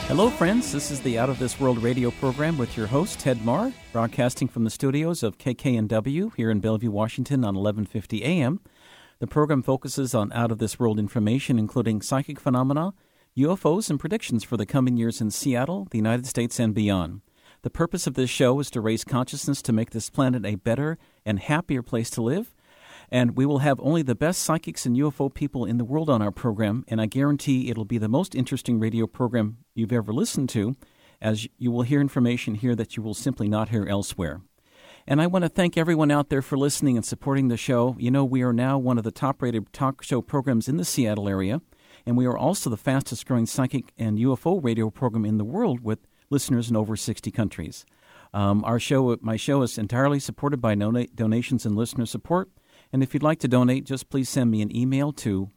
Hello, friends. This is the Out of This World radio program with your host, Ted Marr, broadcasting from the studios of KKNW here in Bellevue, Washington on 1150 AM. The program focuses on out-of-this-world information, including psychic phenomena, UFOs, and predictions for the coming years in Seattle, the United States, and beyond. The purpose of this show is to raise consciousness to make this planet a better and happier place to live. And we will have only the best psychics and UFO people in the world on our program, and I guarantee it'll be the most interesting radio program you've ever listened to, as you will hear information here that you will simply not hear elsewhere. And I want to thank everyone out there for listening and supporting the show. You know, we are now one of the top-rated talk show programs in the Seattle area, and we are also the fastest-growing psychic and UFO radio program in the world with listeners in over 60 countries. My show is entirely supported by donations and listener support. And if you'd like to donate, just please send me an email to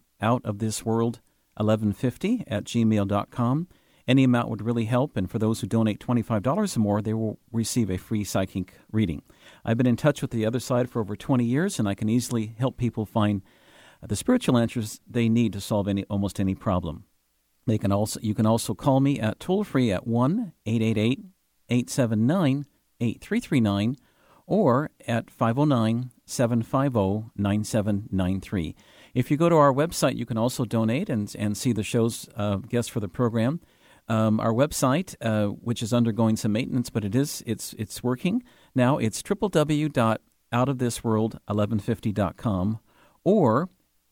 outofthisworld1150@gmail.com. Any amount would really help, and for those who donate $25 or more, they will receive a free psychic reading. I've been in touch with the other side for over 20 years, and I can easily help people find the spiritual answers they need to solve almost any problem. You can also call me at toll-free at 1-888-879-8339 or at 509-750-9793. If you go to our website, you can also donate and see the show's guests for the program. Our website, which is undergoing some maintenance, but it's working now. It's www.outofthisworld1150.com or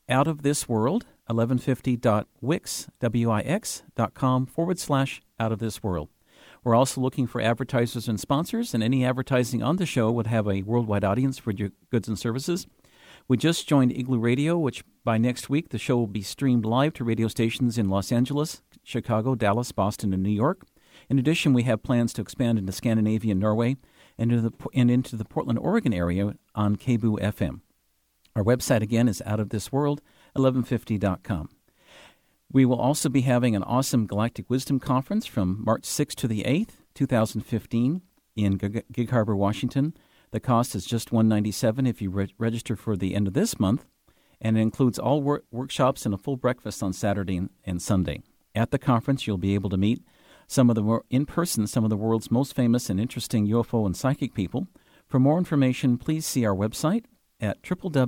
outofthisworld1150.wix.com/outofthisworld. We're also looking for advertisers and sponsors, and any advertising on the show would have a worldwide audience for your goods and services. We just joined Igloo Radio, which by next week the show will be streamed live to radio stations in Los Angeles, Chicago, Dallas, Boston, and New York. In addition, we have plans to expand into Scandinavia and Norway and into the Portland, Oregon area on KBOO FM. Our website, again, is outofthisworld1150.com. We will also be having an awesome Galactic Wisdom Conference from March 6th to the 8th, 2015, in Gig Harbor, Washington. The cost is just $197 if you register for the end of this month, and it includes all workshops and a full breakfast on Saturday and Sunday. At the conference, you'll be able to meet some of the world's most famous and interesting UFO and psychic people. For more information, please see our website at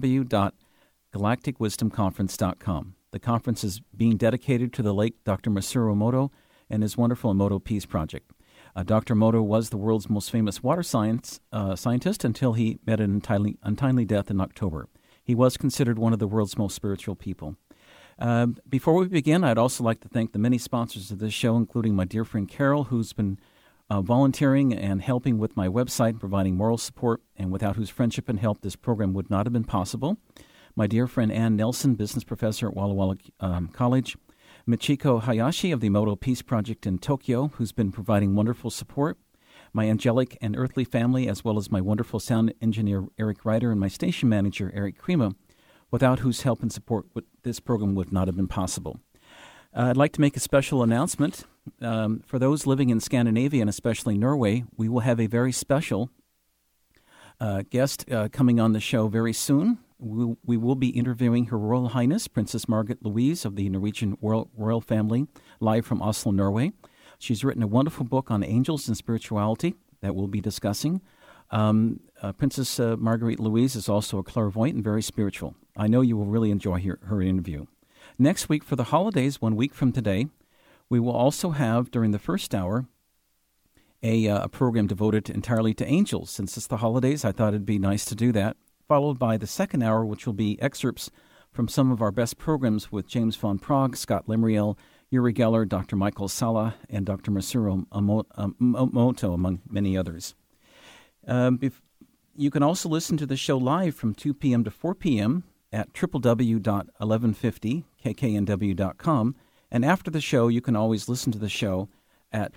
www.galacticwisdomconference.com. The conference is being dedicated to the late Dr. Masaru Emoto and his wonderful Emoto Peace Project. Dr. Emoto was the world's most famous water scientist until he met an untimely death in October. He was considered one of the world's most spiritual people. Before we begin, I'd also like to thank the many sponsors of this show, including my dear friend Carol, who's been volunteering and helping with my website, providing moral support, and without whose friendship and help this program would not have been possible. My dear friend Ann Nelson, business professor at Walla Walla College. Michiko Hayashi of the Emoto Peace Project in Tokyo, who's been providing wonderful support. My angelic and earthly family, as well as my wonderful sound engineer Eric Ryder and my station manager Eric Krima, without whose help and support this program would not have been possible. I'd like to make a special announcement. For those living in Scandinavia and especially Norway, we will have a very special guest coming on the show very soon. We will be interviewing Her Royal Highness, Princess Margaret Louise of the Norwegian royal family, live from Oslo, Norway. She's written a wonderful book on angels and spirituality that we'll be discussing. Princess Margaret Louise is also a clairvoyant and very spiritual. I know you will really enjoy her interview. Next week, for the holidays, 1 week from today, we will also have, during the first hour, a program devoted entirely to angels. Since it's the holidays, I thought it'd be nice to do that, followed by the second hour, which will be excerpts from some of our best programs with James Von Prague, Scott Lemriel, Uri Geller, Dr. Michael Sala, and Dr. Masaru Emoto, among many others. You can also listen to the show live from 2 p.m. to 4 p.m. at www.1150kknw.com, and after the show, you can always listen to the show at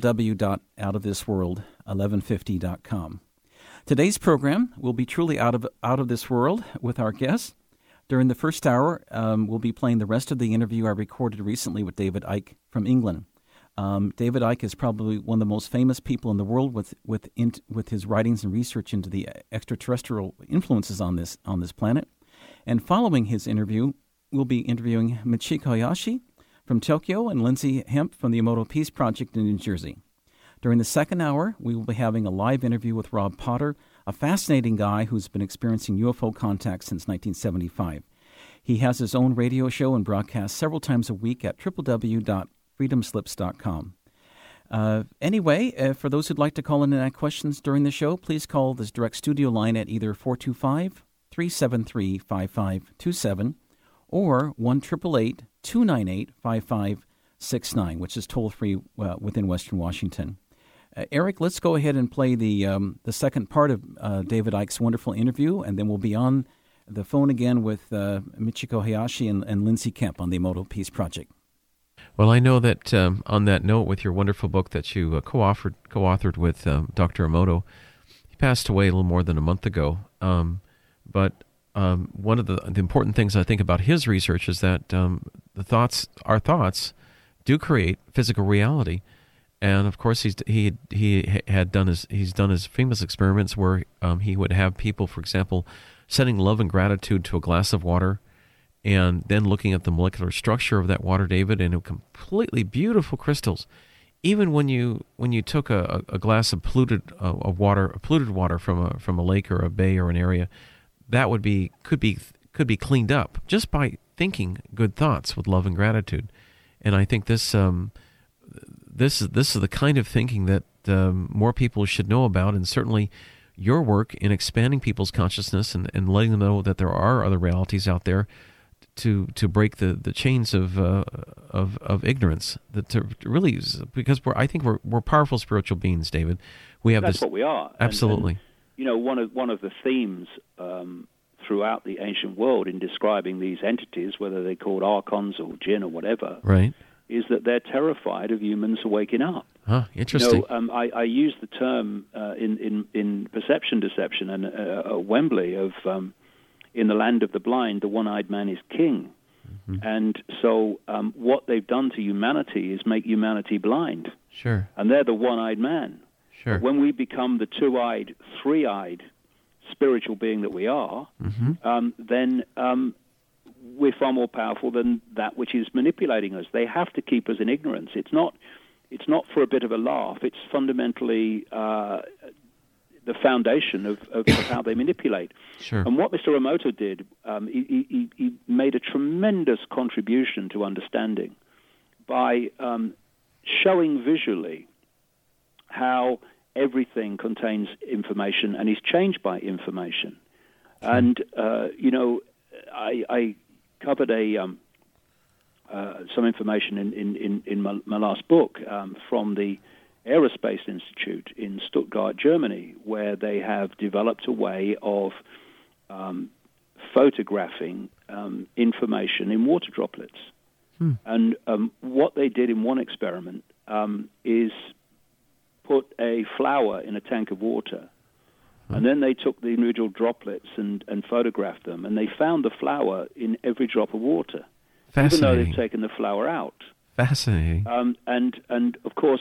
www.outofthisworld1150.com. Today's program will be truly out of this world with our guests. During the first hour, we'll be playing the rest of the interview I recorded recently with David Icke from England. David Icke is probably one of the most famous people in the world with his writings and research into the extraterrestrial influences on this planet. And following his interview, we'll be interviewing Michiko Hayashi from Tokyo and Lindsay Hemp from the Emoto Peace Project in New Jersey. During the second hour, we will be having a live interview with Rob Potter, a fascinating guy who's been experiencing UFO contact since 1975. He has his own radio show and broadcasts several times a week at www.freedomslips.com. Anyway, for those who'd like to call in and ask questions during the show, please call this direct studio line at either 425-373-5527 or 1-888-298-5569, which is toll-free within Western Washington. Eric, let's go ahead and play the second part of David Icke's wonderful interview, and then we'll be on the phone again with Michiko Hayashi and Lindsay Kemp on the Emoto Peace Project. Well, I know that on that note, with your wonderful book that you co-authored with Dr. Emoto, he passed away a little more than a month ago. But one of the important things I think about his research is that our thoughts do create physical reality. And of course, he's done his famous experiments where he would have people, for example, sending love and gratitude to a glass of water, and then looking at the molecular structure of that water, David, and completely beautiful crystals. Even when you took a glass of polluted water from a lake or a bay or an area, that could be cleaned up just by thinking good thoughts with love and gratitude. And I think this is the kind of thinking that more people should know about, and certainly your work in expanding people's consciousness and letting them know that there are other realities out there to break the chains of ignorance. Because I think we're powerful spiritual beings, David. That's what we are. Absolutely. And one of the themes throughout the ancient world in describing these entities, whether they're called archons or jinn or whatever, right, is that they're terrified of humans waking up. Huh, interesting. I use the term in perception deception and at Wembley of in the land of the blind, the one-eyed man is king. Mm-hmm. And so what they've done to humanity is make humanity blind. Sure. And they're the one-eyed man. Sure. But when we become the two-eyed, three-eyed spiritual being that we are, mm-hmm. Then we're far more powerful than that which is manipulating us. They have to keep us in ignorance. It's not for a bit of a laugh. It's fundamentally the foundation of how they manipulate. Sure. And what Mr. Emoto did, he made a tremendous contribution to understanding by showing visually how everything contains information and is changed by information. Sure. And, I covered some information in my last book from the Aerospace Institute in Stuttgart, Germany, where they have developed a way of photographing information in water droplets. And what they did in one experiment is put a flower in a tank of water, and then they took the individual droplets and photographed them, and they found the flower in every drop of water, even though they've taken the flower out. Fascinating. And of course,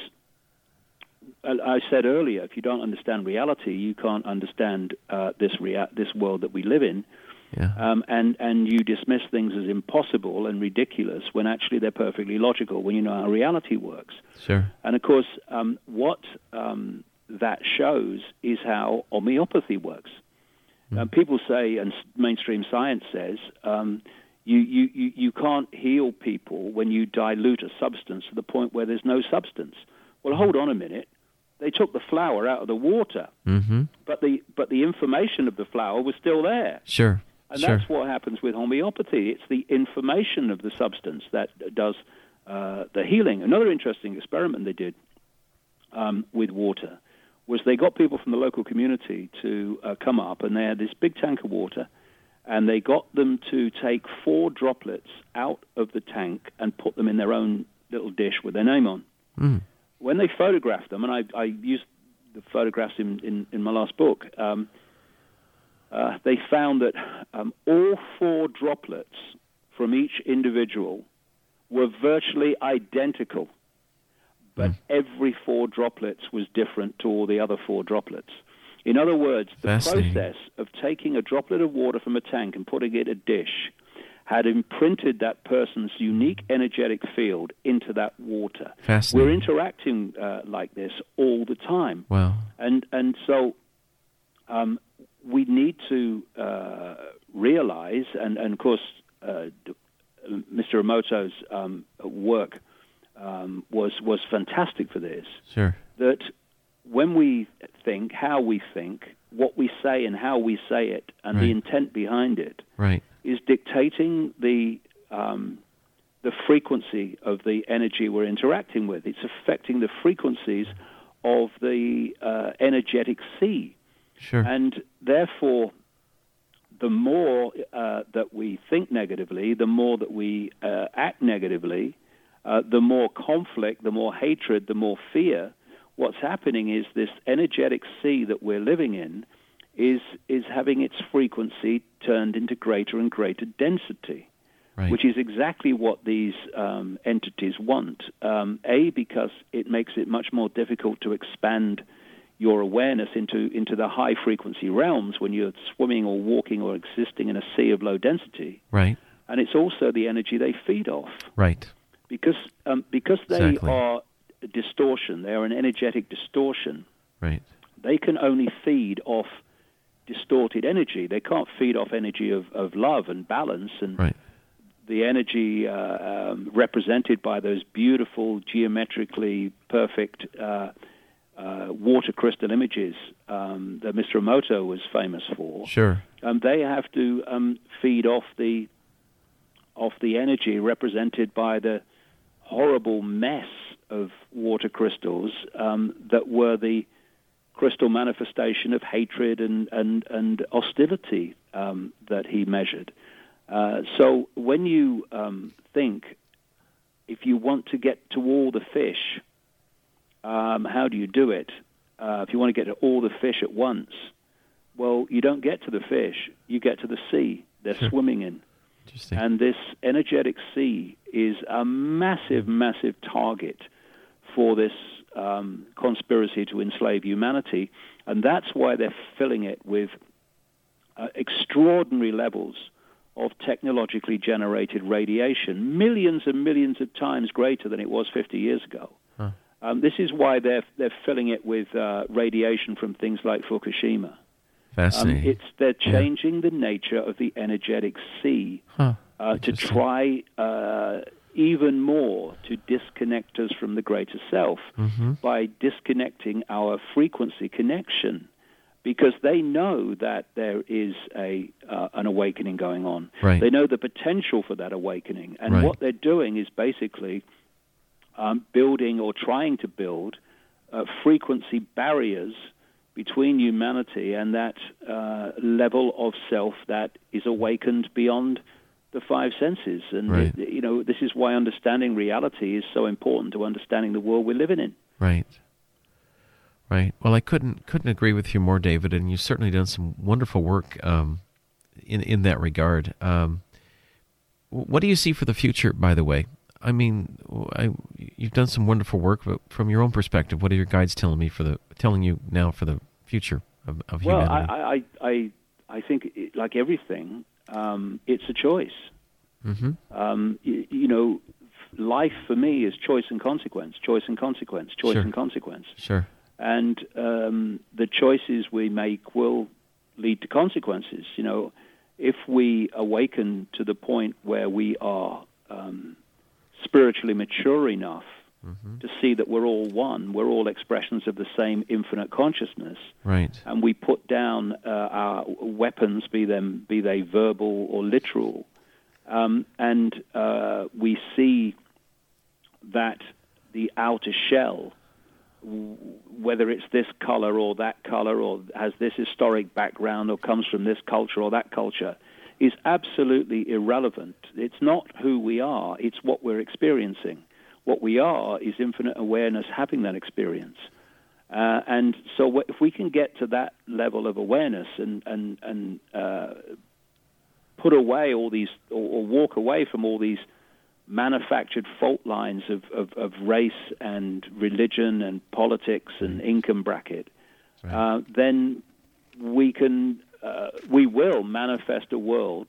I said earlier, if you don't understand reality, you can't understand this world that we live in. Yeah. And you dismiss things as impossible and ridiculous when actually they're perfectly logical when you know how reality works. Sure. And of course, what that shows is how homeopathy works. People say, and mainstream science says, you can't heal people when you dilute a substance to the point where there's no substance. Well, hold on a minute. They took the flower out of the water, mm-hmm. but the information of the flower was still there. Sure. And that's what happens with homeopathy. It's the information of the substance that does the healing. Another interesting experiment they did with water was they got people from the local community to come up, and they had this big tank of water, and they got them to take 4 droplets out of the tank and put them in their own little dish with their name on. Mm. When they photographed them, and I used the photographs in my last book, they found that all 4 droplets from each individual were virtually identical, but every 4 droplets was different to all the other 4 droplets. In other words, the process of taking a droplet of water from a tank and putting it in a dish had imprinted that person's unique energetic field into that water. Fascinating. We're interacting like this all the time. Wow. And so we need to realize, and of course, Mr. Emoto's work was fantastic for this. Sure. That when we think, how we think, what we say and how we say it, and Right. the intent behind it, Right. is dictating the frequency of the energy we're interacting with. It's affecting the frequencies of the energetic sea. Sure. And therefore, the more that we think negatively, the more that we act negatively, the more conflict, the more hatred, the more fear. What's happening is this energetic sea that we're living in is having its frequency turned into greater and greater density, Right. which is exactly what these entities want. Because it makes it much more difficult to expand your awareness into the high frequency realms when you're swimming or walking or existing in a sea of low density. Right. And it's also the energy they feed off. Right. Because they Exactly. are a distortion, they are an energetic distortion. Right. They can only feed off distorted energy. They can't feed off energy of love and balance and Right. the energy represented by those beautiful, geometrically perfect water crystal images that Mr. Emoto was famous for. Sure. They have to feed off the energy represented by the horrible mess of water crystals that were the crystal manifestation of hatred and hostility that he measured. So when you think, if you want to get to all the fish, how do you do it? If you want to get to all the fish at once, well, you don't get to the fish. You get to the sea they're Sure. swimming in. Interesting. And this energetic sea is a massive, massive target for this conspiracy to enslave humanity. And that's why they're filling it with extraordinary levels of technologically generated radiation, millions and millions of times greater than it was 50 years ago. Huh. This is why they're filling it with radiation from things like Fukushima. Fascinating. They're changing the nature of the energetic sea Huh. to Interesting. try even more to disconnect us from the greater self Mm-hmm. by disconnecting our frequency connection, because they know that there is an awakening going on. Right. They know the potential for that awakening, and Right. what they're doing is basically building or trying to build frequency barriers between humanity and that level of self that is awakened beyond the five senses. And, Right. this is why understanding reality is so important to understanding the world we're living in. Right. Right. Well, I couldn't agree with you more, David, and you've certainly done some wonderful work in that regard. What do you see for the future, by the way? I mean, you've done some wonderful work, but from your own perspective, what are your guides telling you now for the future of Well, humanity? I think, like everything, it's a choice. Mm-hmm. Life for me is choice and consequence, choice and consequence, choice Sure. and consequence. Sure. And the choices we make will lead to consequences. If we awaken to the point where we are spiritually mature enough to see that we're all one, we're all expressions of the same infinite consciousness, Right. and we put down our weapons, be they verbal or literal, and we see that the outer shell, whether it's this color or that color, or has this historic background, or comes from this culture or that culture, is absolutely irrelevant. It's not who we are, it's what we're experiencing. What we are is infinite awareness having that experience. And so if we can get to that level of awareness and put away all these, or walk away from all these manufactured fault lines of race and religion and politics and income bracket, Right. then we will manifest a world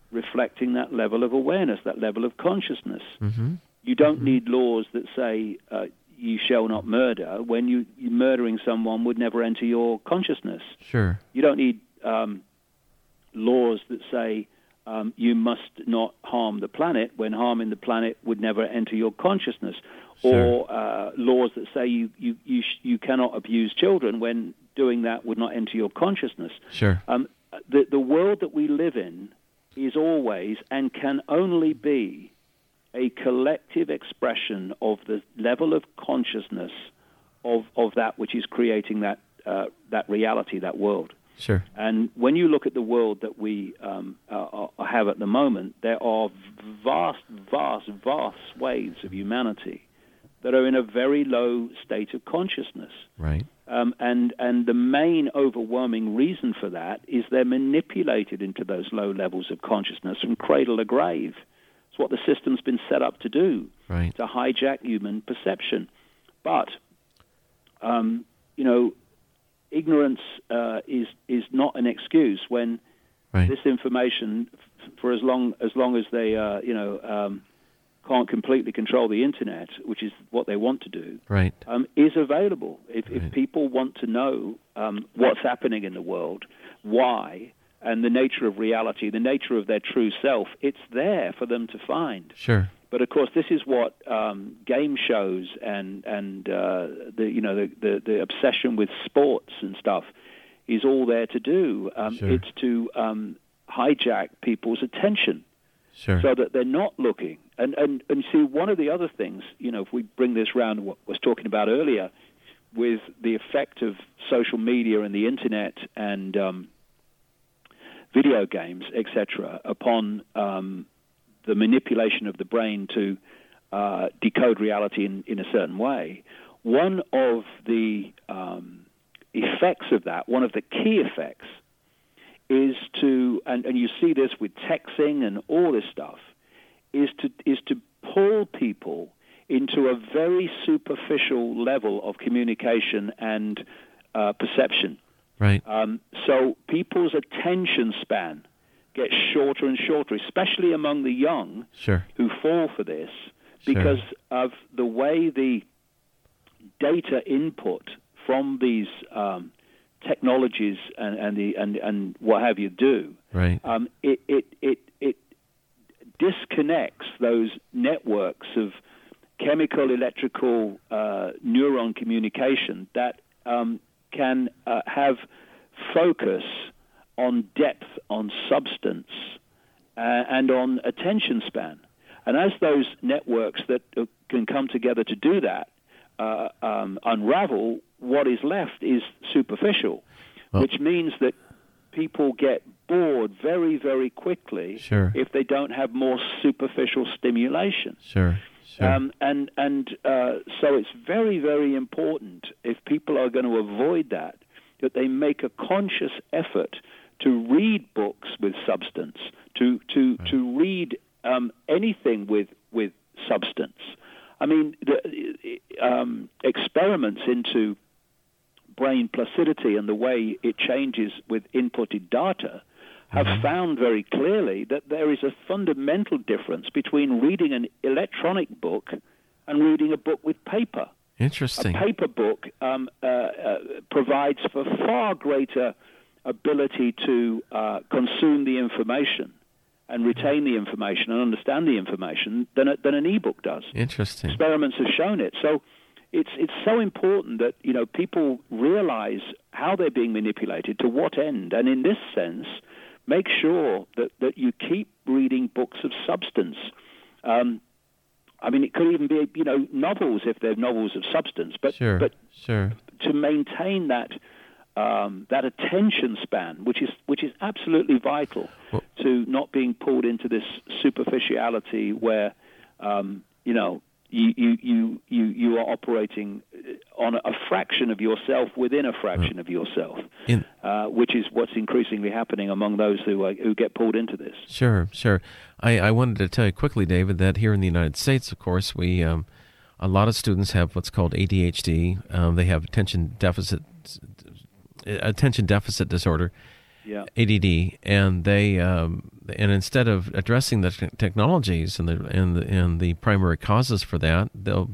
reflecting that level of awareness, that level of consciousness. Mm-hmm. You don't need laws that say you shall not murder when you murdering someone would never enter your consciousness. Sure. You don't need laws that say you must not harm the planet when harming the planet would never enter your consciousness. Sure. Or laws that say you cannot abuse children when doing that would not enter your consciousness. Sure. The world that we live in is always and can only be a collective expression of the level of consciousness of that which is creating that reality, that world. Sure. And when you look at the world that we have at the moment, there are vast swathes of humanity that are in a very low state of consciousness. Right. And the main overwhelming reason for that is they're manipulated into those low levels of consciousness from cradle to grave. It's what the system's been set up to do, right, to hijack human perception. But, ignorance is not an excuse when right, this information, for as long as they, can't completely control the internet, which is what they want to do, right, is available. If right. people want to know what's happening in the world, why, and the nature of reality, the nature of their true self, it's there for them to find. Sure. But of course, this is what game shows and the obsession with sports and stuff is all there to do. Sure. It's to hijack people's attention. Sure. So that they're not looking. And see, one of the other things, if we bring this round to what I was talking about earlier, with the effect of social media and the internet and video games, etc., upon the manipulation of the brain to decode reality in a certain way, one of the effects of that, one of the key effects, is to, and you see this with texting and all this stuff, is to pull people into a very superficial level of communication and perception. Right. So people's attention span gets shorter and shorter, especially among the young, sure, who fall for this because of the way the data input from these technologies and what have you do. Right. It disconnects those networks of chemical, electrical, neuron communication that can have focus on depth, on substance, and on attention span. And as those networks that can come together to do that unravel, what is left is superficial, which means that people get bored very, very quickly sure, if they don't have more superficial stimulation. Sure. Sure. So it's very, very important, if people are going to avoid that they make a conscious effort to read books with substance, to read anything with substance. I mean, experiments into brain placidity and the way it changes with inputted data have found very clearly that there is a fundamental difference between reading an electronic book and reading a book with paper. Interesting. A paper book provides for far greater ability to consume the information and retain the information and understand the information than an e-book does. Interesting. Experiments have shown it. So it's so important that people realize how they're being manipulated, to what end, and in this sense, make sure that you keep reading books of substance. I mean, it could even be novels if they're novels of substance, but sure. To maintain that attention span, which is absolutely vital to not being pulled into this superficiality where you are operating on a fraction of yourself within a fraction of yourself, which is what's increasingly happening among those who get pulled into this. Sure. I wanted to tell you quickly, David, that here in the United States, of course, we a lot of students have what's called ADHD. They have attention deficit disorder, ADD, and they and instead of addressing the technologies and the primary causes for that,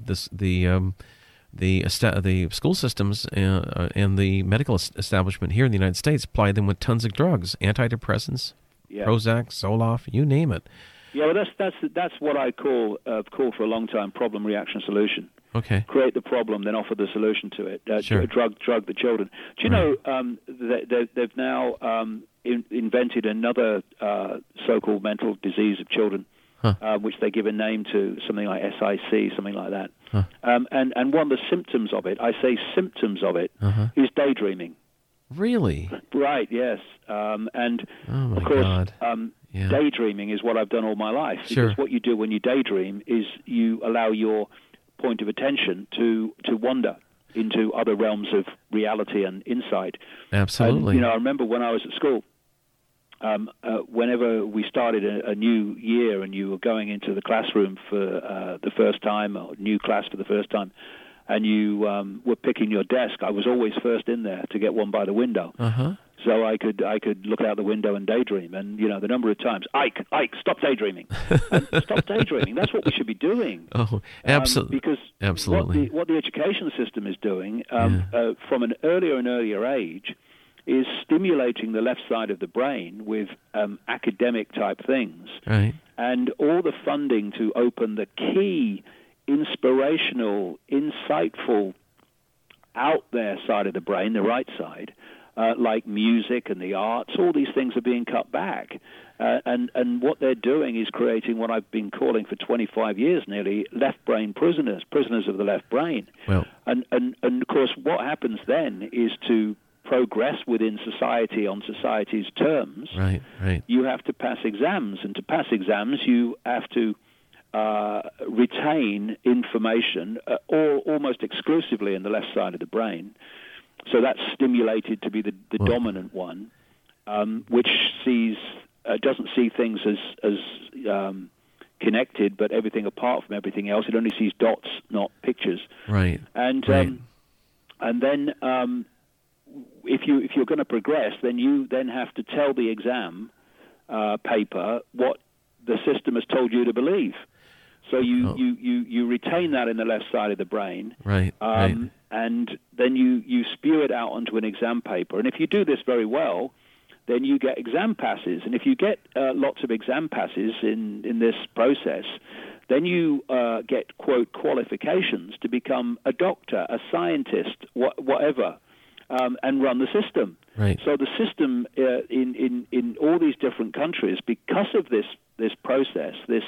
the school systems and the medical establishment here in the United States apply them with tons of drugs, antidepressants, Prozac, Zoloft, you name it. Yeah, well, that's what I call for a long time problem reaction solution. Okay. Create the problem, then offer the solution to it. Sure. Drug the children. Do you know they've now invented another so-called mental disease of children, which they give a name to, something like SIC, something like that. Huh. And one of the symptoms of it, I say symptoms of it, is daydreaming. Really? Right, yes. And oh my of course, God. Daydreaming is what I've done all my life. Sure. Because what you do when you daydream is you allow your point of attention to wander into other realms of reality and insight. Absolutely. And, I remember when I was at school, whenever we started a new year and you were going into the classroom for the first time, or new class for the first time, and you were picking your desk, I was always first in there to get one by the window. So I could look out the window and daydream. And, the number of times, Ike, stop daydreaming. Stop daydreaming. That's what we should be doing. Oh, absolutely. Because absolutely. What the education system is doing from an earlier and earlier age is stimulating the left side of the brain with academic-type things. Right. And all the funding to open the key, inspirational, insightful, out-there side of the brain, the right side, like music and the arts, all these things are being cut back. And what they're doing is creating what I've been calling for 25 years nearly, left brain prisoners of the left brain. Well, and of course, what happens then is to progress within society on society's terms. Right. You have to pass exams, and to pass exams, you have to retain information almost exclusively in the left side of the brain. So that's stimulated to be the dominant one, which doesn't see things as connected, but everything apart from everything else. It only sees dots, not pictures. Right. And right. And then if you're going to progress, then you then have to tell the exam paper what the system has told you to believe. So you retain that in the left side of the brain. Right. And then you spew it out onto an exam paper. And if you do this very well, then you get exam passes. And if you get lots of exam passes in this process, then you get, quote, qualifications to become a doctor, a scientist, whatever, and run the system. Right. So the system in all these different countries, because of this process, this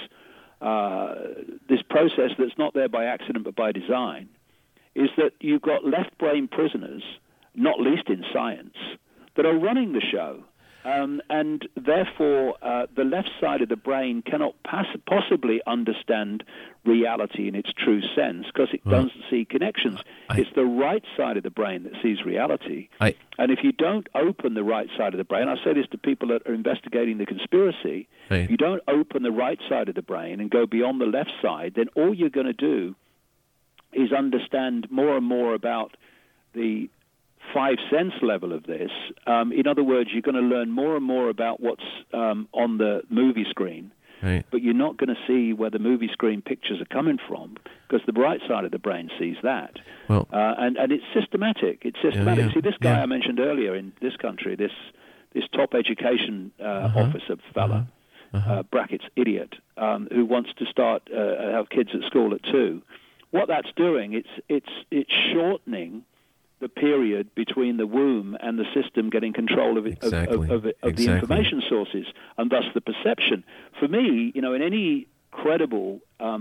process that's not there by accident but by design, is that you've got left brain prisoners, not least in science, that are running the show. And therefore, the left side of the brain cannot possibly understand reality in its true sense because it doesn't see connections. It's the right side of the brain that sees reality. And if you don't open the right side of the brain, I say this to people that are investigating the conspiracy, if you don't open the right side of the brain and go beyond the left side, then all you're going to do is understand more and more about the 5 sense level of this. In other words, you're going to learn more and more about what's on the movie screen, but you're not going to see where the movie screen pictures are coming from because the right side of the brain sees that. Well, and it's systematic. It's systematic. See, this guy I mentioned earlier in this country, this top education officer fella, brackets idiot, who wants to start have kids at school at 2. What that's doing, it's shortening the period between the womb and the system getting control of the information sources, and thus the perception. For me, in any credible,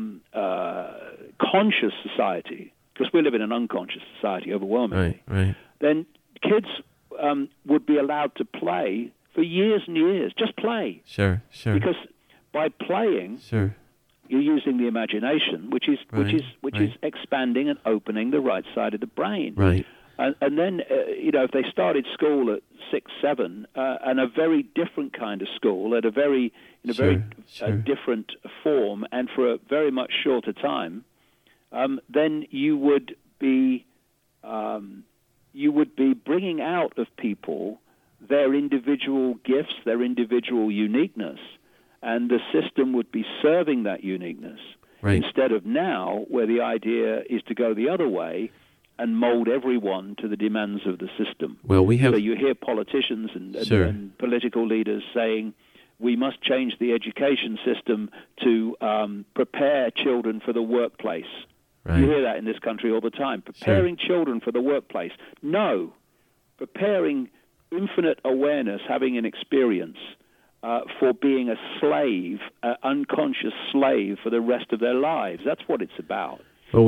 conscious society, because we live in an unconscious society overwhelmingly, then kids would be allowed to play for years and years, just play. Sure. Because by playing, you're using the imagination, which is expanding and opening the right side of the brain. Right. And then, if they started school at 6, 7, and a very different kind of school at a very different form and for a very much shorter time, then you would be bringing out of people their individual gifts, their individual uniqueness, and the system would be serving that uniqueness. Right. Instead of now, where the idea is to go the other way and mold everyone to the demands of the system. Well, we have... So you hear politicians and political leaders saying, we must change the education system to prepare children for the workplace. Right. You hear that in this country all the time. Preparing children for the workplace. No. Preparing infinite awareness, having an experience for being a slave, an unconscious slave for the rest of their lives. That's what it's about. Well,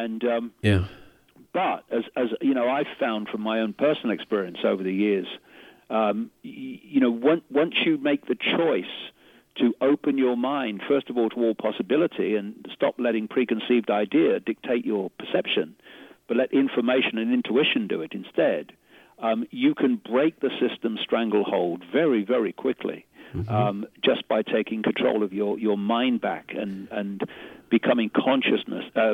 But as you know, I've found from my own personal experience over the years, once you make the choice to open your mind, first of all, to all possibility and stop letting preconceived idea dictate your perception, but let information and intuition do it instead, you can break the system stranglehold very, very quickly, just by taking control of your mind back and becoming conscious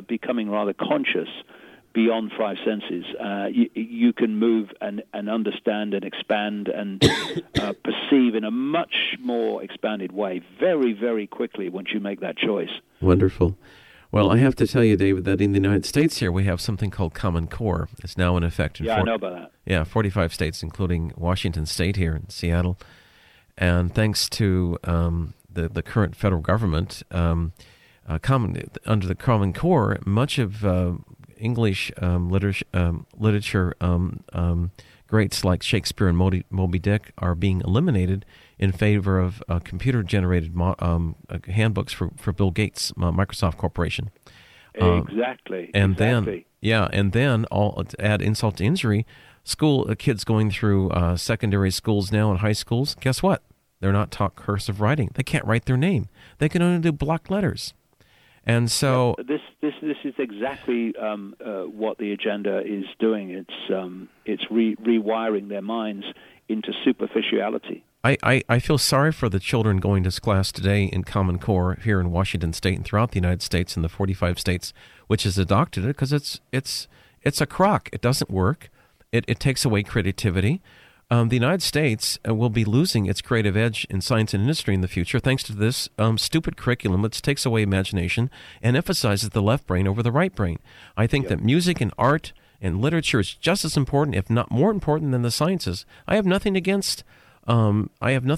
beyond five senses. You can move and understand and expand and perceive in a much more expanded way very, very quickly once you make that choice. Wonderful. Well, I have to tell you, David, that in the United States here we have something called Common Core. It's now in effect in I know about that. Yeah, 45 states, including Washington State here in Seattle. And thanks to the current federal government, under the Common Core, much of English literature greats like Shakespeare and Moby Dick are being eliminated in favor of computer-generated handbooks for Bill Gates, Microsoft Corporation. Exactly. And then to add insult to injury, kids going through secondary schools now and high schools, guess what? They're not taught cursive writing. They can't write their name. They can only do block letters. And so this is exactly what the agenda is doing. It's rewiring their minds into superficiality. I feel sorry for the children going to class today in Common Core here in Washington State and throughout the United States and the 45 states which has adopted it, because it's a crock. It doesn't work. It takes away creativity. The United States will be losing its creative edge in science and industry in the future thanks to this stupid curriculum which takes away imagination and emphasizes the left brain over the right brain. I think that music and art and literature is just as important, if not more important, than the sciences. I have nothing against the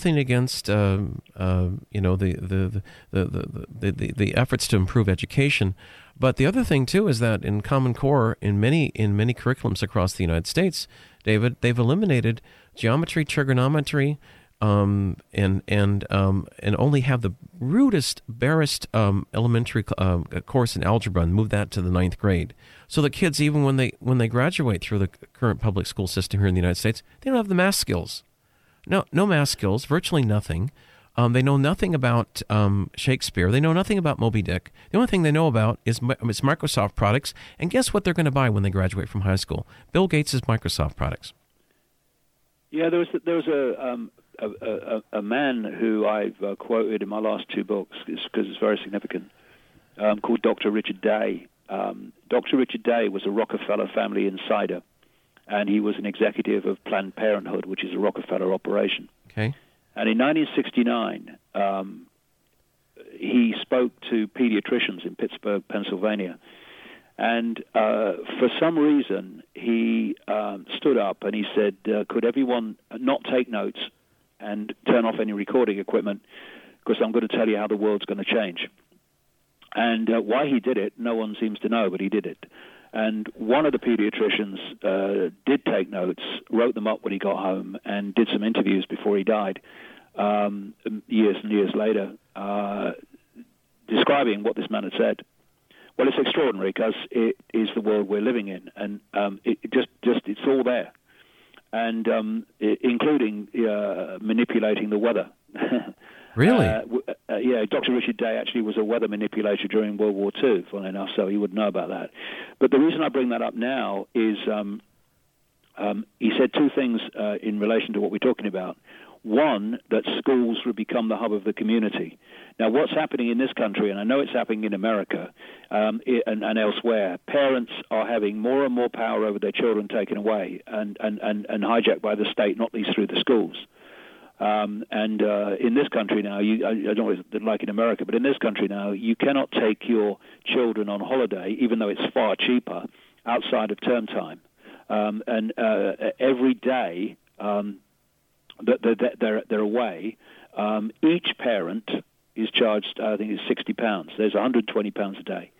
efforts to improve education. But the other thing too is that in Common Core, in many curriculums across the United States, David, they've eliminated geometry, trigonometry, and only have the rudest, barest elementary course in algebra and move that to the 9th grade. So the kids, even when they graduate through the current public school system here in the United States, they don't have the math skills. No math skills, virtually nothing. They know nothing about Shakespeare. They know nothing about Moby Dick. The only thing they know about is Microsoft products. And guess what they're going to buy when they graduate from high school? Bill Gates' Microsoft products. Yeah, there was a man who I've quoted in my last two books because it's very significant, called Dr. Richard Day. Dr. Richard Day was a Rockefeller family insider, and he was an executive of Planned Parenthood, which is a Rockefeller operation. Okay. And in 1969, he spoke to pediatricians in Pittsburgh, Pennsylvania. And for some reason, he stood up and he said, could everyone not take notes and turn off any recording equipment, because I'm going to tell you how the world's going to change. And why he did it, no one seems to know, but he did it. And one of the pediatricians did take notes, wrote them up when he got home, and did some interviews before he died, years and years later, describing what this man had said. Well, it's extraordinary because it is the world we're living in, and it's all there, and including manipulating the weather. Really? Yeah, Dr. Richard Day actually was a weather manipulator during World War II, funnily enough, so he would know about that. But the reason I bring that up now is he said two things in relation to what we're talking about. One, that schools would become the hub of the community. Now, what's happening in this country, and I know it's happening in America and elsewhere, parents are having more and more power over their children taken away and hijacked by the state, not least through the schools. In this country now, I don't know what it's like in America, but in this country now, you cannot take your children on holiday, even though it's far cheaper, outside of term time. Every day that they're away, each parent is charged, I think it's £60. There's £120 a day.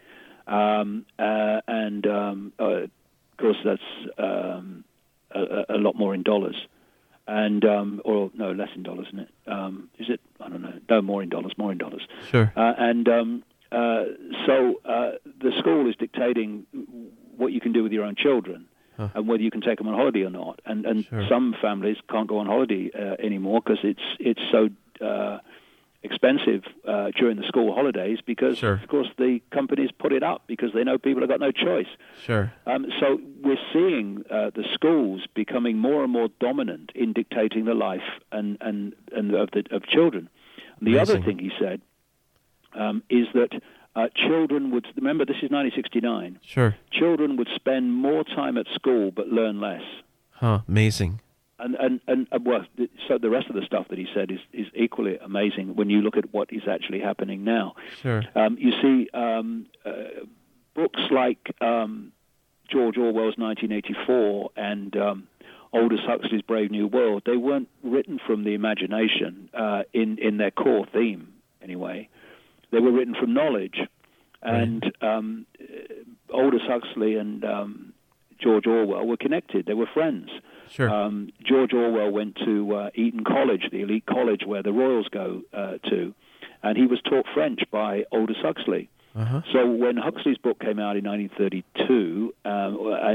Of course, that's a lot more in dollars. Or no, less in dollars, isn't it? Is it? I don't know. No, more in dollars. Sure. So the school is dictating what you can do with your own children and whether you can take them on holiday or not. And Sure. some families can't go on holiday anymore because it's so expensive during the school holidays because, Sure. of course, the companies put it up because they know people have got no choice. Sure. So we're seeing the schools becoming more and more dominant in dictating the life and of children. And the Amazing. other thing he said is that children would, remember this is 1969, Sure. children would spend more time at school but learn less. Amazing. Well, so the rest of the stuff that he said is equally amazing when you look at what is actually happening now. Sure. You see books like George Orwell's 1984 and Aldous Huxley's Brave New World. They weren't written from the imagination in their core theme, anyway. They were written from knowledge. And Aldous Huxley and George Orwell were connected. They were friends. Sure. George Orwell went to Eton College, the elite college where the royals go to, and he was taught French by Aldous Huxley. Uh-huh. So when Huxley's book came out in 1932 and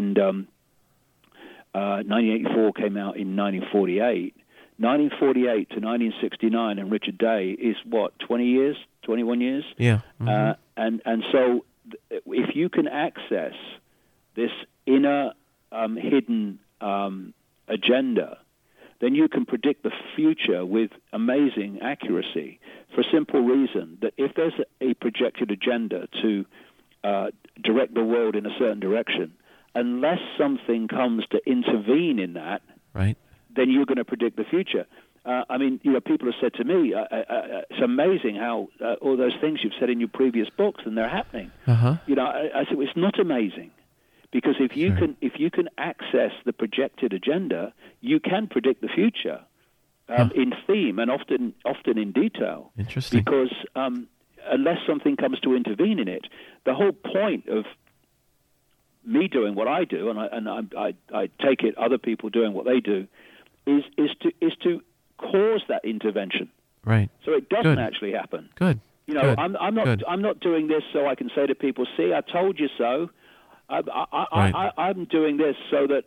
1984 came out in 1948, 1948 to 1969 and Richard Day is what, 21 years? Yeah. Mm-hmm. And so if you can access this inner hidden agenda, then you can predict the future with amazing accuracy for a simple reason that if there's a projected agenda to direct the world in a certain direction, unless something comes to intervene in that, Right. then you're going to predict the future. People have said to me, it's amazing how all those things you've said in your previous books, and they're happening. Uh-huh. I said, well, it's not amazing. Because if you can access the projected agenda, you can predict the future in theme and often in detail. Interesting. Because unless something comes to intervene in it, the whole point of me doing what I do, and I take it other people doing what they do, is to cause that intervention. Right. So it doesn't Good. actually happen. Good. You know, Good. I'm not doing this so I can say to people, "See, I told you so." I'm doing this so that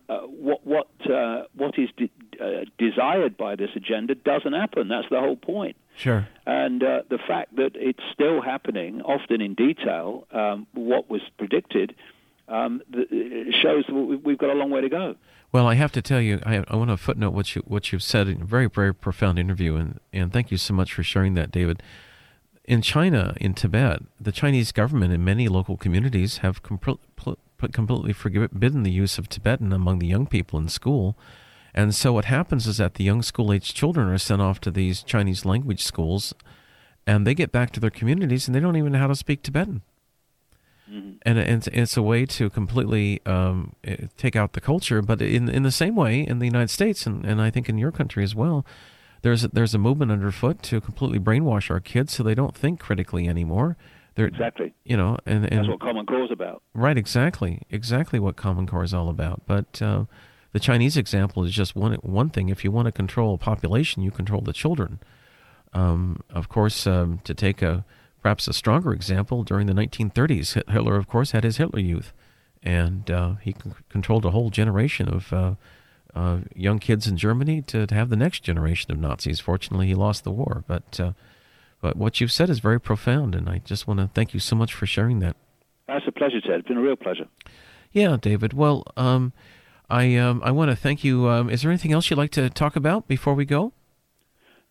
what is desired by this agenda doesn't happen. That's the whole point. Sure. And the fact that it's still happening, often in detail, what was predicted, shows that we've got a long way to go. Well, I have to tell you, I want to footnote what you've said in a very, very profound interview, and thank you so much for sharing that, David. In China, in Tibet, the Chinese government and many local communities have completely forbidden the use of Tibetan among the young people in school. And so what happens is that the young school-aged children are sent off to these Chinese language schools, and they get back to their communities, and they don't even know how to speak Tibetan. Mm-hmm. And it's a way to completely take out the culture. But in the same way, in the United States, and I think in your country as well, there's a movement underfoot to completely brainwash our kids so they don't think critically anymore. Exactly. You know, and that's what Common Core is about. Right, exactly what Common Core is all about. But the Chinese example is just one thing. If you want to control a population, you control the children. Of course, to take perhaps a stronger example, during the 1930s, Hitler, of course, had his Hitler Youth, and he controlled a whole generation of young kids in Germany to have the next generation of Nazis. Fortunately, he lost the war. But what you've said is very profound, and I just want to thank you so much for sharing that. That's a pleasure, Ted. It's been a real pleasure. Yeah, David. Well, I want to thank you. Is there anything else you'd like to talk about before we go?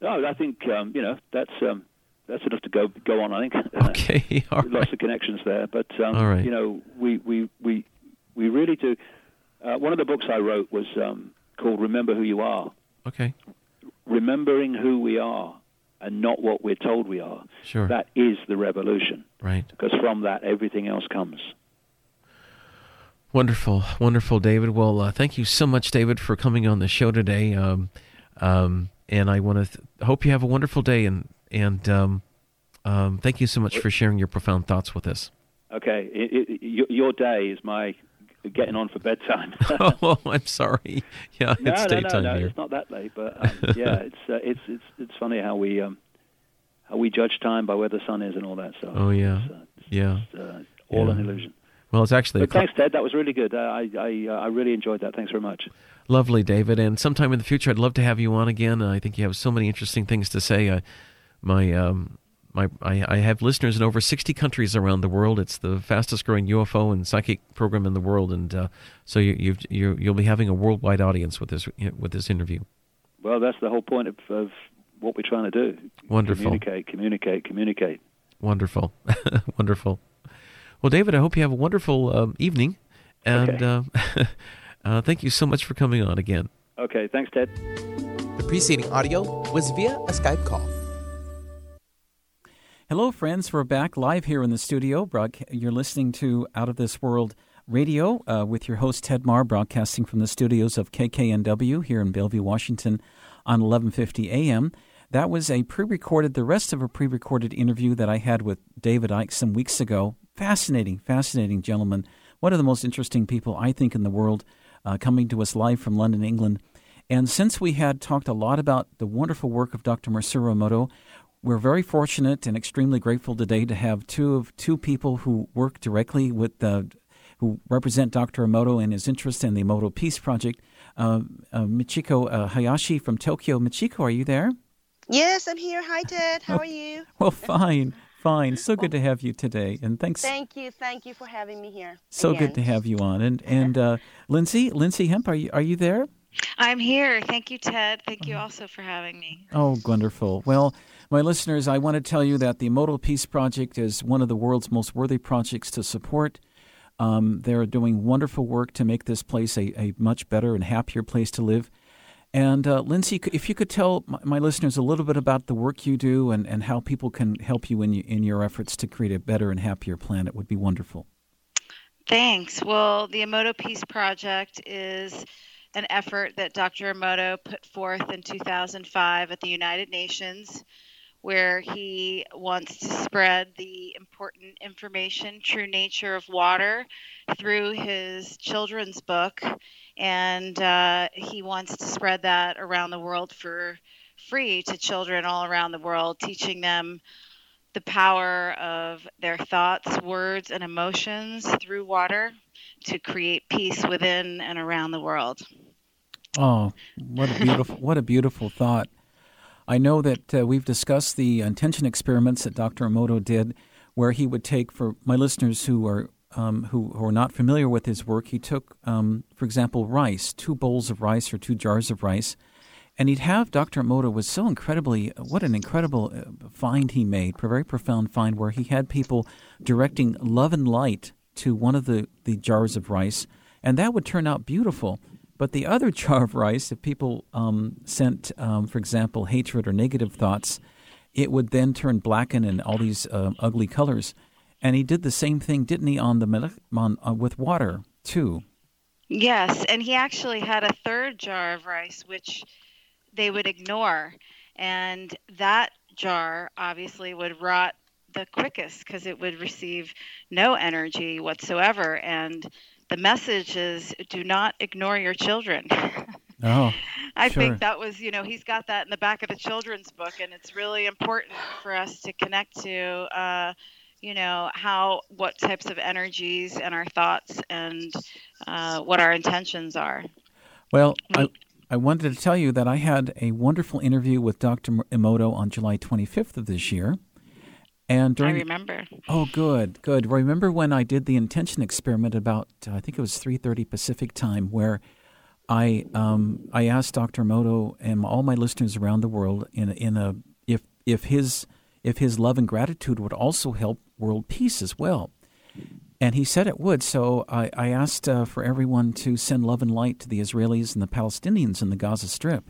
Oh, I think that's enough to go on. I think. Okay, all right. Lots of connections there, but all right. We really do. One of the books I wrote was called "Remember Who You Are." Okay. Remembering who we are and not what we're told we are. Sure. That is the revolution. Right. Because from that, everything else comes. Wonderful, wonderful, David. Well, thank you so much, David, for coming on the show today. And I want to hope you have a wonderful day, and thank you so much for sharing your profound thoughts with us. Okay. Your day is my getting on for bedtime. Oh, I'm sorry. Yeah, it's daytime here. It's not that late, but it's funny how we judge time by where the sun is and all that. So it's all an illusion. Well, it's actually. But thanks, Ted. That was really good. I really enjoyed that. Thanks very much. Lovely, David. And sometime in the future, I'd love to have you on again. I think you have so many interesting things to say. I have listeners in over 60 countries around the world. It's the fastest growing UFO and psychic program in the world, and so you'll be having a worldwide audience with this interview. Well, that's the whole point of what we're trying to do. Wonderful. Communicate. Wonderful, wonderful. Well, David, I hope you have a wonderful evening, and thank you so much for coming on again. Okay, thanks, Ted. The preceding audio was via a Skype call. Hello, friends. We're back live here in the studio. You're listening to Out of This World Radio with your host, Ted Marr, broadcasting from the studios of KKNW here in Bellevue, Washington on 1150 a.m. That was the rest of a pre-recorded interview that I had with David Icke some weeks ago. Fascinating gentleman. One of the most interesting people, I think, in the world, coming to us live from London, England. And since we had talked a lot about the wonderful work of Dr. Masaru Emoto, we're very fortunate and extremely grateful today to have two people who work directly with who represent Dr. Emoto and his interest in the Emoto Peace Project. Michiko Hayashi from Tokyo. Michiko, are you there? Yes, I'm here. Hi, Ted. How are you? Well, fine. So good to have you today, and thanks. Thank you for having me here. So again. Good to have you on, and Lindsay Hemp, are you there? I'm here. Thank you, Ted. Thank you also for having me. Oh, wonderful. Well, my listeners, I want to tell you that the Emoto Peace Project is one of the world's most worthy projects to support. They're doing wonderful work to make this place a much better and happier place to live. And Lindsay, if you could tell my listeners a little bit about the work you do and how people can help you in your efforts to create a better and happier planet, would be wonderful. Thanks. Well, the Emoto Peace Project is an effort that Dr. Emoto put forth in 2005 at the United Nations, where he wants to spread the important information, true nature of water, through his children's book. And he wants to spread that around the world for free to children all around the world, teaching them the power of their thoughts, words, and emotions through water to create peace within and around the world. Oh, what a beautiful thought. I know that we've discussed the intention experiments that Dr. Emoto did, where he would take, for my listeners who are not familiar with his work, he took, for example, rice, 2 bowls of rice or 2 jars of rice, and he'd have Dr. Emoto was so what an incredible find he made, a very profound find, where he had people directing love and light to one of the jars of rice, and that would turn out beautiful. But the other jar of rice, if people sent, for example, hatred or negative thoughts, it would then turn blackened and all these ugly colors. And he did the same thing, didn't he, with water, too? Yes, and he actually had a 3rd jar of rice, which they would ignore. And that jar obviously would rot the quickest because it would receive no energy whatsoever. And the message is, do not ignore your children. Oh, I sure. think that was, he's got that in the back of the children's book, and it's really important for us to connect to, what types of energies and our thoughts and what our intentions are. Well, I wanted to tell you that I had a wonderful interview with Dr. Emoto on July 25th of this year. And I remember. Oh, good. Remember when I did the intention experiment about, I think it was 3:30 Pacific time, where I asked Dr. Emoto and all my listeners around the world if his love and gratitude would also help world peace as well. And he said it would. So I asked for everyone to send love and light to the Israelis and the Palestinians in the Gaza Strip.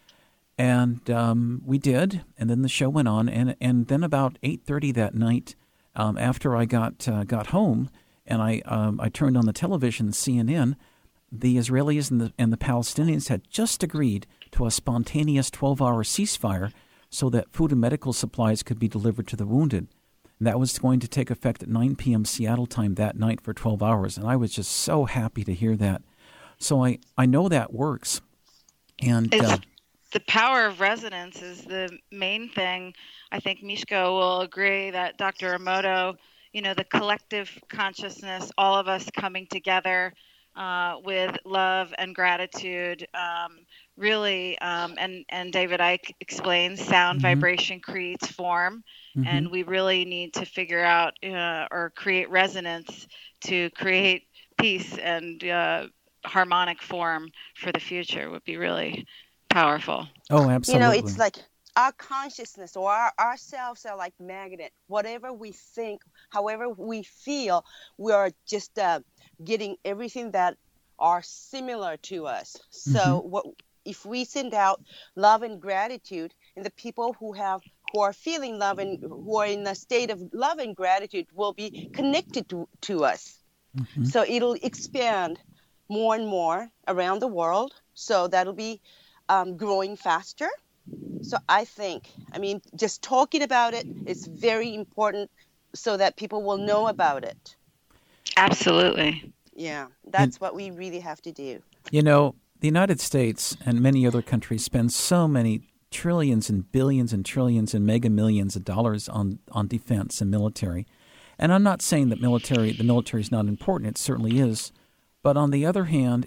And we did. And then the show went on. And then about 8:30 that night, after I got home, and I turned on the television, CNN, the Israelis and the Palestinians had just agreed to a spontaneous 12-hour ceasefire so that food and medical supplies could be delivered to the wounded. And that was going to take effect at 9 p.m. Seattle time that night for 12 hours. And I was just so happy to hear that. So I know that works. And the power of resonance is the main thing. I think Michko will agree that Dr. Emoto, the collective consciousness, all of us coming together with love and gratitude, really, and David Icke explains sound vibration creates form, and we really need to figure out or create resonance to create peace and harmonic form for the future would be really powerful. Oh, absolutely. It's like our consciousness or ourselves are like magnet. Whatever we think, however we feel, we are just getting everything that are similar to us. So if we send out love and gratitude, and the people who are feeling love and who are in a state of love and gratitude will be connected to us. So it'll expand more and more around the world. So that'll be growing faster. So I mean, just talking about it is very important so that people will know about it. Absolutely. Yeah, that's what we really have to do. The United States and many other countries spend so many trillions and billions and trillions and mega millions of dollars on defense and military. And I'm not saying that the military is not important. It certainly is. But on the other hand,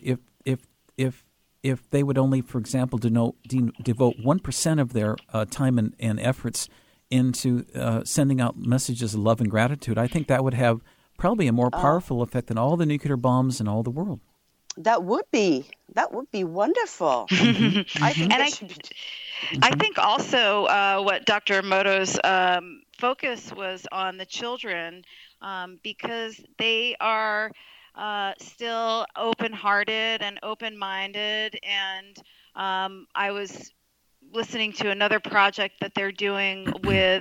if they would only, for example, devote 1% of their time and efforts into sending out messages of love and gratitude, I think that would have probably a more powerful effect than all the nuclear bombs in all the world. That would be wonderful. I think also what Dr. Emoto's focus was on the children because they are still open-hearted and open-minded, and I was listening to another project that they're doing with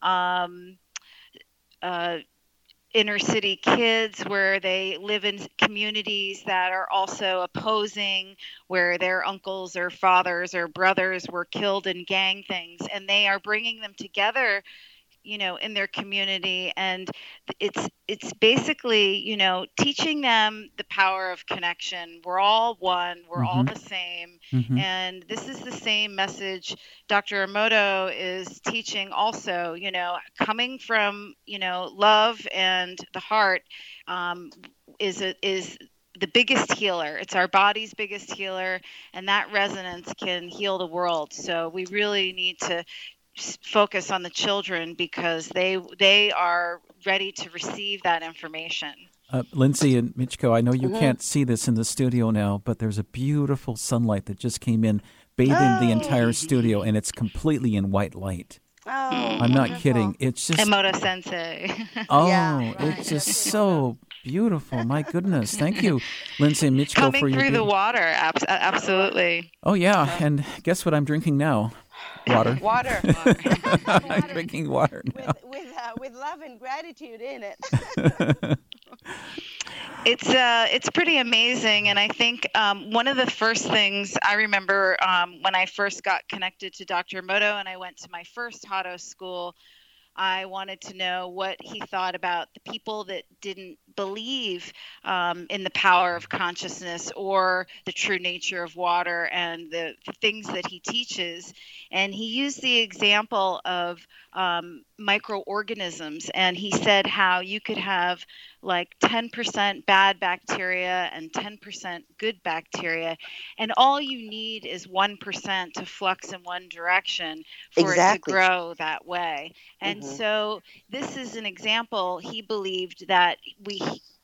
inner city kids where they live in communities that are also opposing, where their uncles or fathers or brothers were killed in gang things, and they are bringing them together in their community, and it's basically teaching them the power of connection. We're all one, we're all the same, and this is the same message Dr. Emoto is teaching also. Coming from love and the heart is the biggest healer. It's our body's biggest healer, and that resonance can heal the world. So we really need to focus on the children because they are ready to receive that information. Lindsay and Michko, I know you can't see this in the studio now, but there's a beautiful sunlight that just came in, bathing the entire studio, and it's completely in white light. Oh, I'm not kidding. It's just Emoto Sensei. It's just so beautiful. My goodness. Thank you, Lindsay and Michko, coming for your through the water. Absolutely. Oh, yeah. And guess what I'm drinking now? Water. Water. I'm drinking water now. With love and gratitude in it. It's pretty amazing, and I think one of the first things I remember when I first got connected to Dr. Emoto and I went to my first Hado school, I wanted to know what he thought about the people that didn't believe in the power of consciousness or the true nature of water and the things that he teaches. And he used the example of microorganisms, and he said how you could have like 10% bad bacteria and 10% good bacteria, and all you need is 1% to flux in one direction for it to grow that way. And so this is an example. He believed that we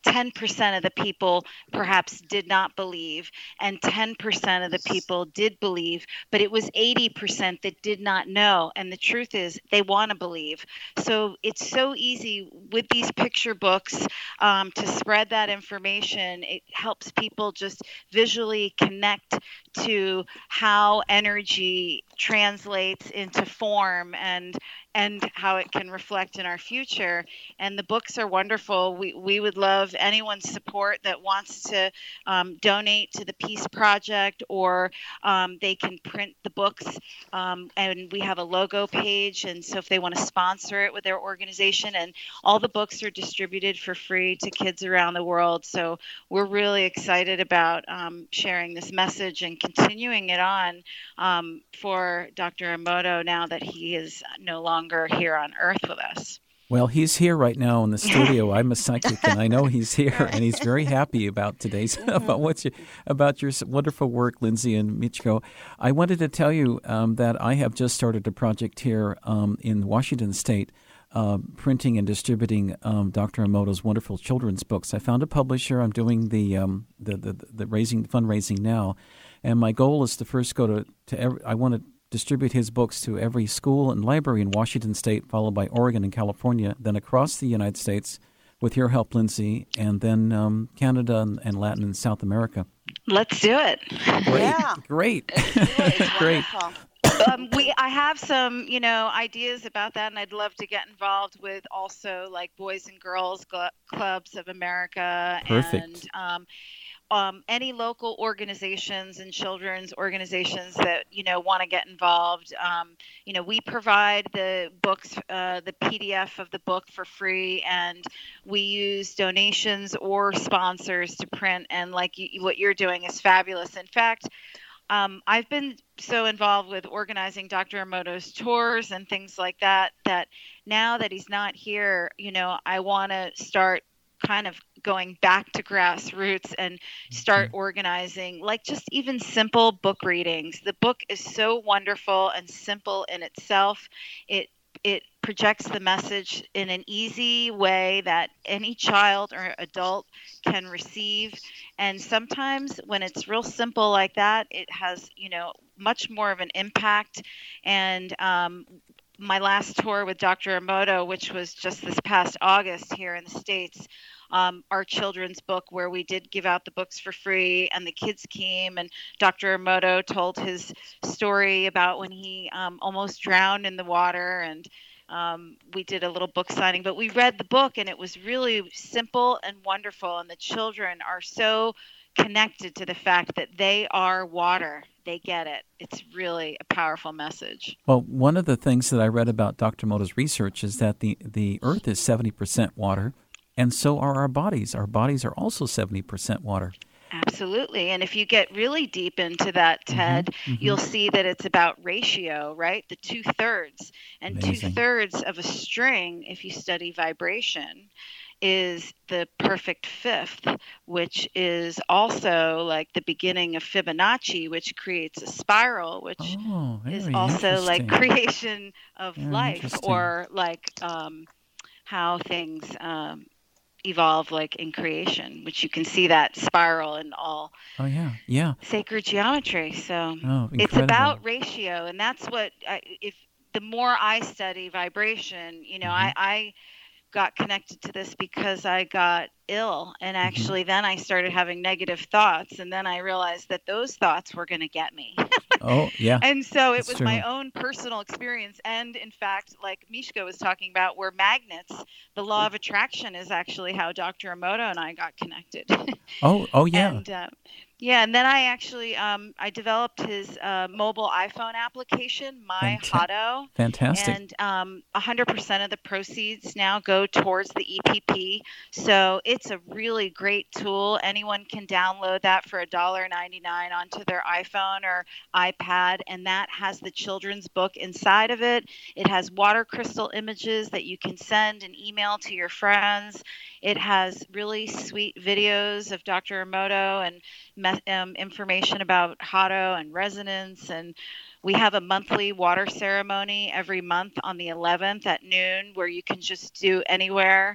10% of the people perhaps did not believe, and 10% of the people did believe, but it was 80% that did not know. And the truth is they want to believe. So it's so easy with these picture books to spread that information. It helps people just visually connect to how energy translates into form and how it can reflect in our future. And the books are wonderful. We would love anyone's support that wants to donate to the Peace Project, or they can print the books. And we have a logo page. And so if they want to sponsor it with their organization, and all the books are distributed for free to kids around the world. So we're really excited about sharing this message and continuing it on for Dr. Emoto now that he is no longer here on Earth with us. Well, he's here right now in the studio. I'm a psychic, and I know he's here, and he's very happy about today's about your wonderful work, Lindsay and Michiko. I wanted to tell you that I have just started a project here in Washington State, printing and distributing Dr. Emoto's wonderful children's books. I found a publisher. I'm doing the fundraising now, and my goal is to first go to every. I want to distribute his books to every school and library in Washington State, followed by Oregon and California, then across the United States, with your help, Lindsay, and then Canada and Latin and South America. Let's do it. Great. Great. I have some, ideas about that, and I'd love to get involved with also like Boys and Girls Clubs of America. Perfect. And any local organizations and children's organizations that, want to get involved. We provide the books, the PDF of the book for free, and we use donations or sponsors to print. And what you're doing is fabulous. In fact, I've been so involved with organizing Dr. Emoto's tours and things like that now that he's not here, I want to start kind of going back to grassroots and start organizing just even simple book readings. The book is so wonderful and simple in itself. It projects the message in an easy way that any child or adult can receive. And sometimes when it's real simple like that, it has, much more of an impact. And my last tour with Dr. Emoto, which was just this past August here in the States, our children's book where we did give out the books for free, and the kids came, and Dr. Emoto told his story about when he almost drowned in the water, and we did a little book signing, but we read the book, and it was really simple and wonderful, and the children are so connected to the fact that they are water. They get it. It's really a powerful message. Well, one of the things that I read about Dr. Emoto's research is that the Earth is 70% water, and so are our bodies. Our bodies are also 70% water. Absolutely. And if you get really deep into that, Ted, you'll see that it's about ratio, right? The 2/3. And Amazing. 2/3 of a string, if you study vibration, is the perfect fifth, which is also like the beginning of Fibonacci, which creates a spiral, which is also like creation of life, or like how things evolve like in creation, which you can see that spiral in all sacred geometry. So it's about ratio, and that's what if the more I study vibration, I got connected to this because I got ill, and actually then I started having negative thoughts, and then I realized that those thoughts were going to get me. And so it was my own personal experience, and in fact, like Michiko was talking about, we're magnets. The law of attraction is actually how Dr. Emoto and I got connected. And then I actually I developed his mobile iPhone application, My Hotto. Fantastic. And 100% of the proceeds now go towards the EPP. So it's a really great tool. Anyone can download that for $1.99 onto their iPhone or iPad, and that has the children's book inside of it. It has water crystal images that you can send and email to your friends. It has really sweet videos of Dr. Emoto and information about Hotto and resonance, and we have a monthly water ceremony every month on the 11th at noon where you can just do anywhere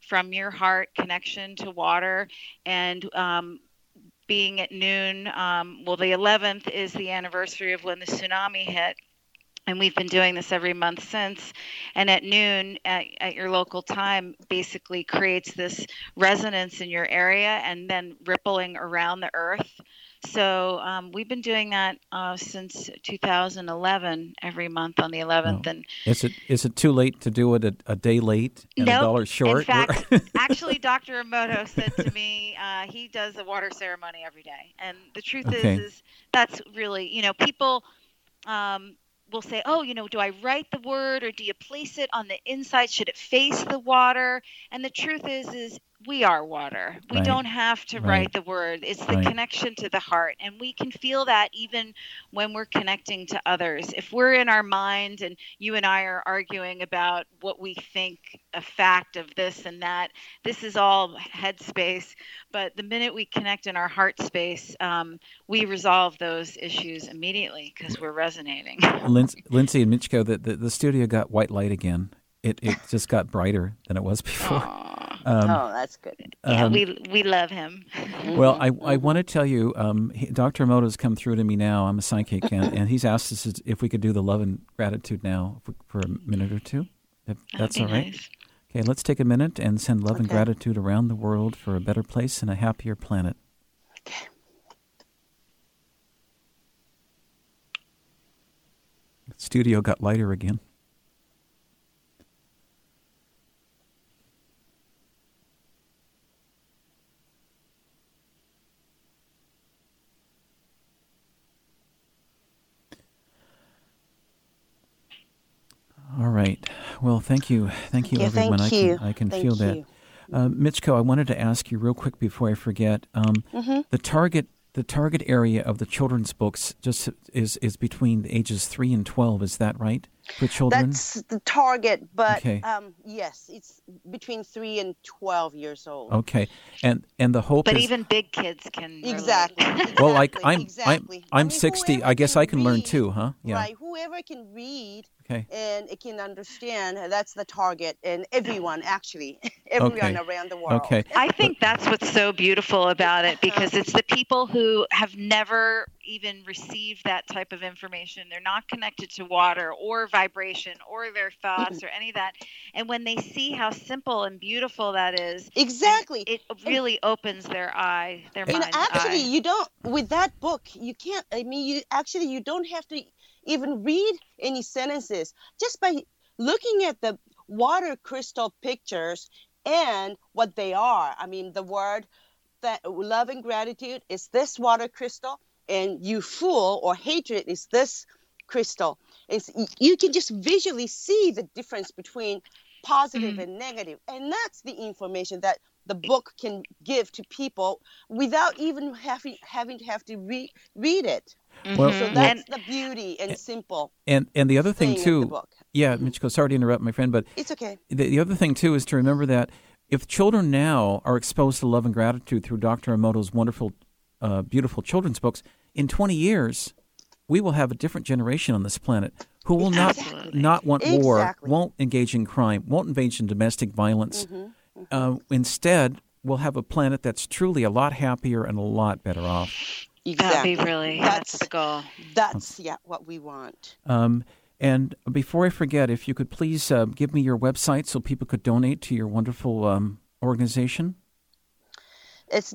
from your heart connection to water. And being at noon, the 11th is the anniversary of when the tsunami hit. And we've been doing this every month since. And at noon, at your local time, basically creates this resonance in your area and then rippling around the earth. So we've been doing that since 2011, every month on the 11th. Oh. And is it too late to do it a day late and $1 short? In fact, actually, Dr. Emoto said to me he does a water ceremony every day. And the truth is that's really, people will say, oh, do I write the word or do you place it on the inside? Should it face the water? And the truth is we are water. We don't have to write the word. It's the connection to the heart. And we can feel that even when we're connecting to others. If we're in our mind and you and I are arguing about what we think a fact of this and that, this is all head space. But the minute we connect in our heart space, we resolve those issues immediately because we're resonating. Lindsay and Michiko, the studio got white light again. It just got brighter than it was before. That's good. Yeah, we love him. Well, I want to tell you, Dr. Emoto's come through to me now. I'm a psychic, and he's asked us if we could do the love and gratitude now for a minute or two. If that's all right. Nice. Okay, let's take a minute and send love and gratitude around the world for a better place and a happier planet. Okay. The studio got lighter again. All right. Well, thank you, everyone. Thank you. I can feel that. Michiko, I wanted to ask you real quick before I forget. The target area of the children's books just is between the ages 3 and 12. Is that right for children? That's the target, but yes, it's between 3 and 12 years old. Okay, and the hope but is. But even big kids can. Exactly. Well, like I'm 60. I guess I can learn too, huh? Yeah. Right. Whoever can read. Okay. And it can understand, that's the target, and everyone, actually, everyone around the world. Okay. I think that's what's so beautiful about it, because it's the people who have never even received that type of information. They're not connected to water or vibration or their thoughts or any of that. And when they see how simple and beautiful that is, exactly, it really opens their eye, their mind's eye. Actually, you don't, with that book, you can't, you don't have to even read any sentences. Just by looking at the water crystal pictures and what they are. The word that love and gratitude is this water crystal, and fool or hatred is this crystal. You can just visually see the difference between positive and negative, and that's the information that the book can give to people without even having to read it. Well, so that's the beauty and simple. And the other thing too, the Michiko, sorry to interrupt, my friend, but it's okay. The other thing too is to remember that if children now are exposed to love and gratitude through Dr. Emoto's wonderful, beautiful children's books, in 20 years, we will have a different generation on this planet who will not want war, won't engage in crime, won't engage in domestic violence. Instead, we'll have a planet that's truly a lot happier and a lot better off. Exactly. That's the goal. That's what we want. And before I forget, if you could please give me your website so people could donate to your wonderful organization. It's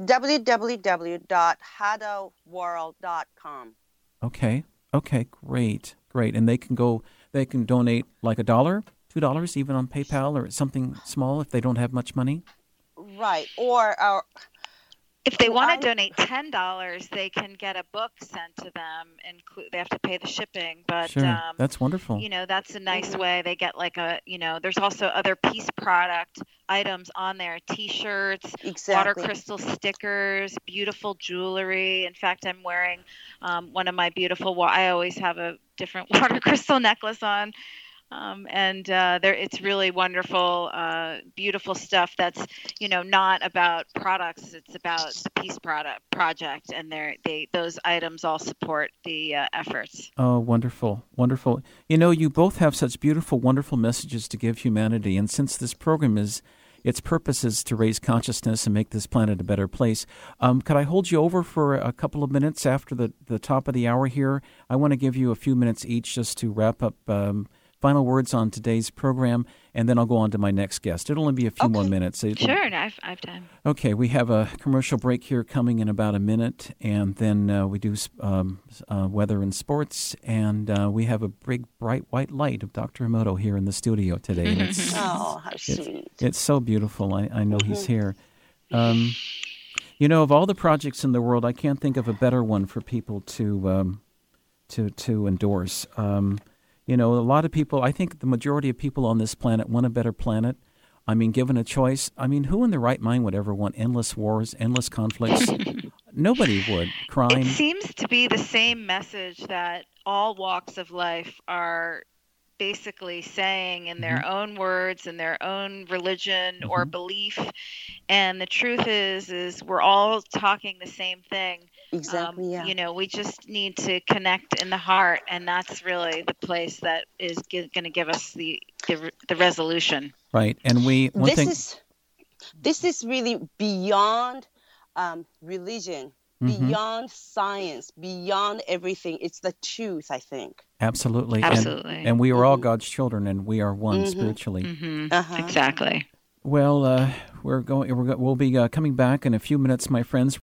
www.hadoworld.com. Okay, great. And they can donate like $1, $2, even on PayPal or something small if they don't have much money. Right, or if they want to donate $10, they can get a book sent to them. They have to pay the shipping, but sure. That's wonderful. That's a nice way. They get like there's also other peace product items on there: T-shirts, water crystal stickers, beautiful jewelry. In fact, I'm wearing one of my beautiful. I always have a different water crystal necklace on. It's really wonderful, beautiful stuff that's, not about products. It's about the Peace Project, and those items all support the efforts. Oh, wonderful. You both have such beautiful, wonderful messages to give humanity. And since this program is its purpose is to raise consciousness and make this planet a better place. Could I hold you over for a couple of minutes after the top of the hour here? I want to give you a few minutes each just to wrap up final words on today's program, and then I'll go on to my next guest. It'll only be a few more minutes. Sure, no, I have time. Okay, we have a commercial break here coming in about a minute, and then we do weather and sports, and we have a big, bright white light of Dr. Emoto here in the studio today. And it's, how sweet. It's so beautiful. I know he's here. Of all the projects in the world, I can't think of a better one for people to endorse. A lot of people, I think the majority of people on this planet want a better planet. I mean, given a choice, who in their right mind would ever want endless wars, endless conflicts? Nobody would. Crime. It seems to be the same message that all walks of life are basically saying in their own words, in their own religion or belief. And the truth is we're all talking the same thing. Exactly, yeah. We just need to connect in the heart, and that's really the place that is going to give us the resolution. Right, and this is really beyond religion, beyond science, beyond everything. It's the truth, I think. Absolutely. Absolutely. And we are all God's children, and we are one spiritually. Exactly. Well, we'll be coming back in a few minutes, my friends.